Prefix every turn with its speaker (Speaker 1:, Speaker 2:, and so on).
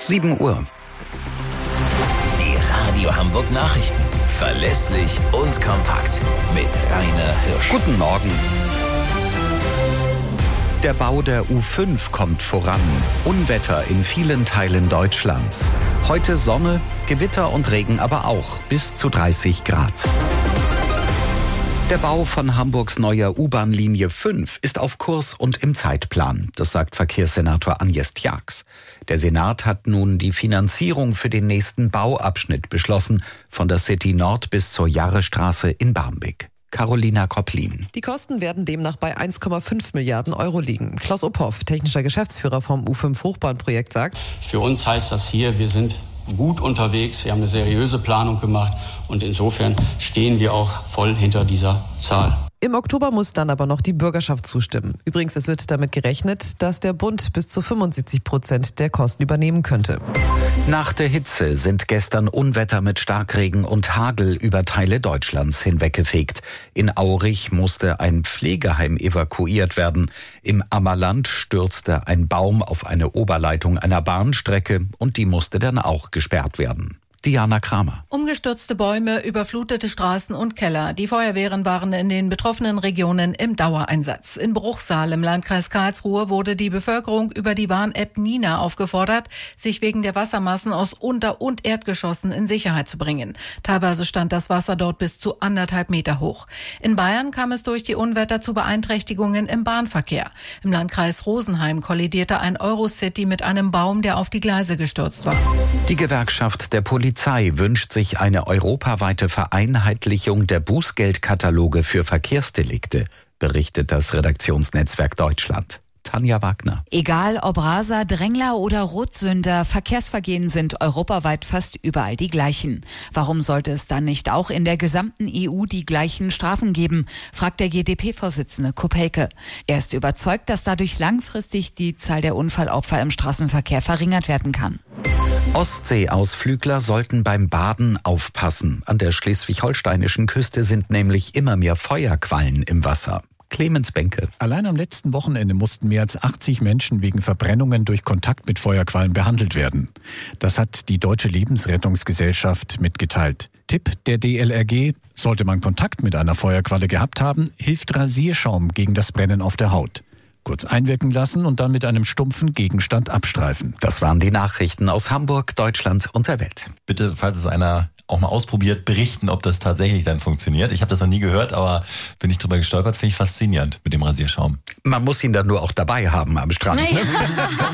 Speaker 1: 7 Uhr.
Speaker 2: Die Radio Hamburg Nachrichten. Verlässlich und kompakt. Mit Rainer Hirsch.
Speaker 1: Guten Morgen. Der Bau der U5 kommt voran. Unwetter in vielen Teilen Deutschlands. Heute Sonne, Gewitter und Regen aber auch. Bis zu 30 Grad. Der Bau von Hamburgs neuer U-Bahn-Linie 5 ist auf Kurs und im Zeitplan. Das sagt Verkehrssenator Agnieszka Tjax. Der Senat hat nun die Finanzierung für den nächsten Bauabschnitt beschlossen, von der City Nord bis zur Jarrestraße in Barmbek. Carolina Kopplin.
Speaker 3: Die Kosten werden demnach bei 1,5 Milliarden Euro liegen. Klaus Uphoff, technischer Geschäftsführer vom U5-Hochbahnprojekt, sagt:
Speaker 4: Für uns heißt das hier, wir sind gut unterwegs, wir haben eine seriöse Planung gemacht und insofern stehen wir auch voll hinter dieser Zahl.
Speaker 3: Im Oktober muss dann aber noch die Bürgerschaft zustimmen. Übrigens, es wird damit gerechnet, dass der Bund bis zu 75% der Kosten übernehmen könnte.
Speaker 1: Nach der Hitze sind gestern Unwetter mit Starkregen und Hagel über Teile Deutschlands hinweggefegt. In Aurich musste ein Pflegeheim evakuiert werden. Im Ammerland stürzte ein Baum auf eine Oberleitung einer Bahnstrecke und die musste dann auch gesperrt werden. Diana Kramer.
Speaker 5: Umgestürzte Bäume, überflutete Straßen und Keller. Die Feuerwehren waren in den betroffenen Regionen im Dauereinsatz. In Bruchsal im Landkreis Karlsruhe wurde die Bevölkerung über die Warn-App Nina aufgefordert, sich wegen der Wassermassen aus Unter- und Erdgeschossen in Sicherheit zu bringen. Teilweise stand das Wasser dort bis zu 1,5 Meter hoch. In Bayern kam es durch die Unwetter zu Beeinträchtigungen im Bahnverkehr. Im Landkreis Rosenheim kollidierte ein Eurocity mit einem Baum, der auf die Gleise gestürzt war.
Speaker 1: Die Gewerkschaft der Polizei wünscht sich eine europaweite Vereinheitlichung der Bußgeldkataloge für Verkehrsdelikte, berichtet das Redaktionsnetzwerk Deutschland. Tanja Wagner.
Speaker 6: Egal ob Raser, Drängler oder Rotsünder, Verkehrsvergehen sind europaweit fast überall die gleichen. Warum sollte es dann nicht auch in der gesamten EU die gleichen Strafen geben, fragt der GdP-Vorsitzende Kopelke. Er ist überzeugt, dass dadurch langfristig die Zahl der Unfallopfer im Straßenverkehr verringert werden kann.
Speaker 1: Ostseeausflügler sollten beim Baden aufpassen. An der schleswig-holsteinischen Küste sind nämlich immer mehr Feuerquallen im Wasser. Clemens Benke.
Speaker 7: Allein am letzten Wochenende mussten mehr als 80 Menschen wegen Verbrennungen durch Kontakt mit Feuerquallen behandelt werden. Das hat die Deutsche Lebensrettungsgesellschaft mitgeteilt. Tipp der DLRG: Sollte man Kontakt mit einer Feuerqualle gehabt haben, hilft Rasierschaum gegen das Brennen auf der Haut. Kurz einwirken lassen und dann mit einem stumpfen Gegenstand abstreifen.
Speaker 1: Das waren die Nachrichten aus Hamburg, Deutschland und der Welt.
Speaker 8: Bitte, falls es einer auch mal ausprobiert, berichten, ob das tatsächlich dann funktioniert. Ich habe das noch nie gehört, aber bin ich drüber gestolpert, finde ich faszinierend mit dem Rasierschaum.
Speaker 1: Man muss ihn dann nur auch dabei haben am Strand.